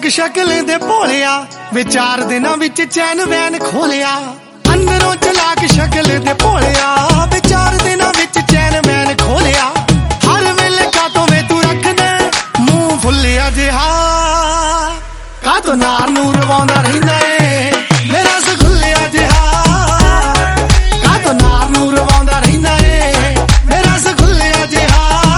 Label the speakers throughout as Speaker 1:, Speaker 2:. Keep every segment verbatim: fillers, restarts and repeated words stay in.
Speaker 1: शक्ल दे भोलिया वे चार दिनां विच चैन वैन खोलिया। अंदरों चलाक शक्ल दे भोलिया वे चार दिनां विच चैन वैन खोलिया। हर वेले कातों वे तू रख दे मुंह फुल्लिया जिहा, कातों नार नूर रवांदा रहिंदा ए मेरा रसगुल्लिया जिहा, कातों नार नूर रवांदा रहिंदा ए मेरा रसगुल्लिया जिहा।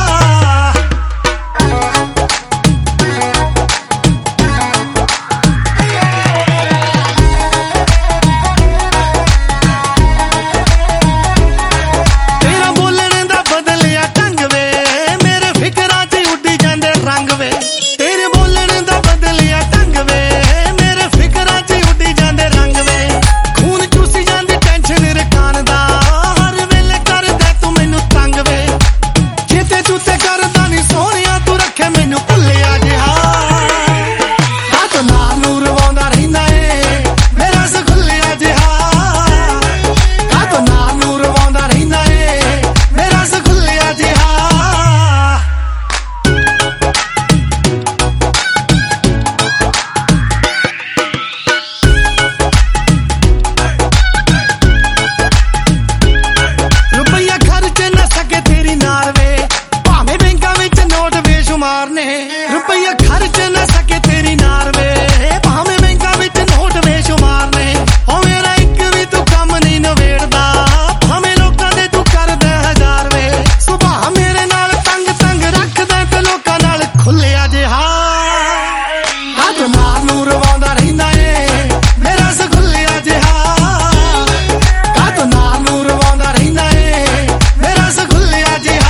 Speaker 1: रुपया खर्च न सके तेरी नार वे भावे बैंका विच नोट बेशुमार ने। ओ मेरा एक भी तू कम नहीं नवेड़दा भावे लोकां दे तू कर दे हजार वे। सुबह मेरे नाल तंग तंग रख दे ते लोकां नाल खुल्लिया जिहा, कातों नार नूर रवांदा रहिंदा ए मेरा रसगुल्लिया जिहा, कातों नार नूर रवांदा रहिंदा ए मेरा रसगुल्लिया जिहा।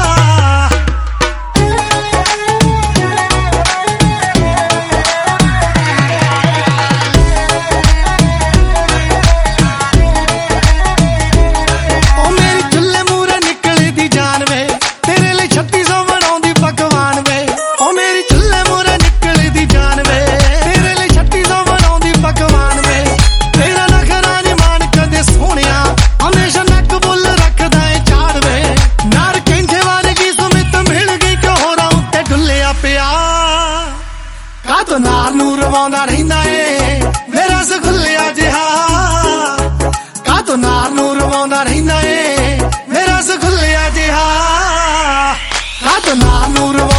Speaker 1: कातों नार नूर रवांदा रहिंदा ए मेरा रसगुल्लिया जिहा, कातों नार नूर रवांदा रहिंदा ए मेरा रसगुल्लिया जिहा, कातों नार नूर